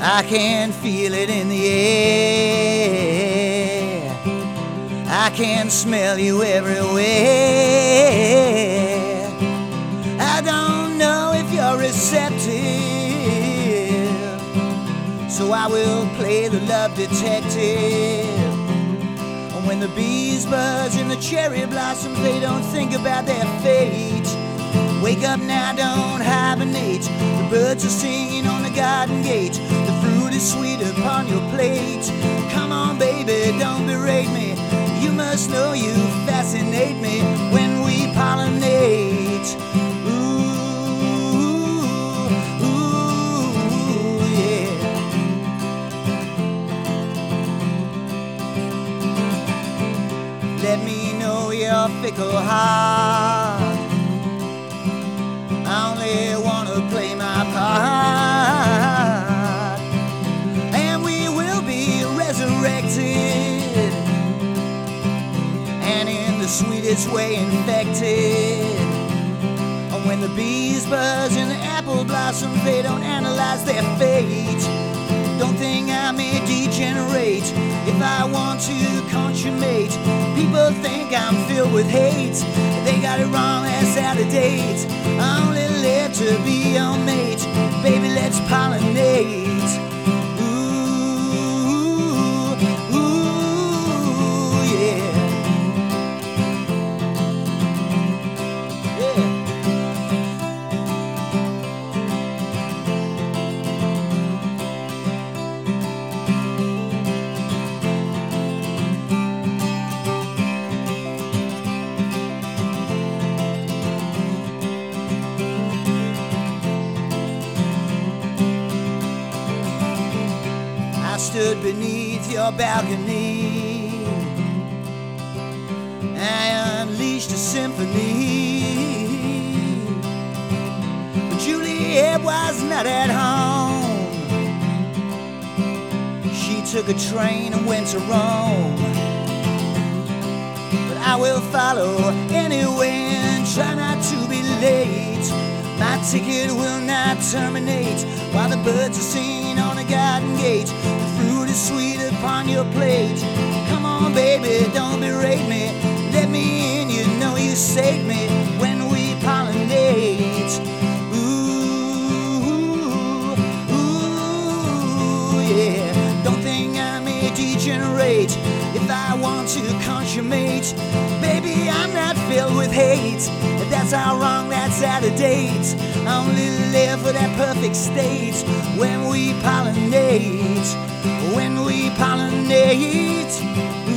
I can feel it in the air. I can smell you everywhere. I don't know if you're receptive, so I will play the love detective. And when the bees buzz and the cherry blossoms, they don't think about their fate. Wake up now, don't hibernate. The birds are singing on the garden gate. The fruit is sweet upon your plate. Come on, baby, don't berate me. You must know you fascinate me when we pollinate. Ooh, ooh, yeah. Let me know your fickle heart. I only wanna play my part, and we will be resurrected, and in the sweetest way infected. And when the bees buzz and the apple blossoms, they don't analyze their fate. Don't think I'm a degenerate if I want to consummate. People think I'm filled with hate. They got it wrong, that's out of date. I only live to be your mate. Baby, let's pollinate. Ooh, ooh, yeah. Yeah. I stood beneath your balcony. I unleashed a symphony. But Juliet was not at home. She took a train and went to Rome. But I will follow anyway and try not to be late. My ticket will not terminate while the birds are singing on the garden gate. The fruit is sweet upon your plate. Come on, baby, don't berate me. Let me in, you know you saved me when we pollinate. Ooh, ooh, yeah. Don't think I'm a degenerate if I want to consummate. Baby, I'm not filled with hate. That's how wrong, that's out of date. I only live for that perfect state when we pollinate. When we pollinate.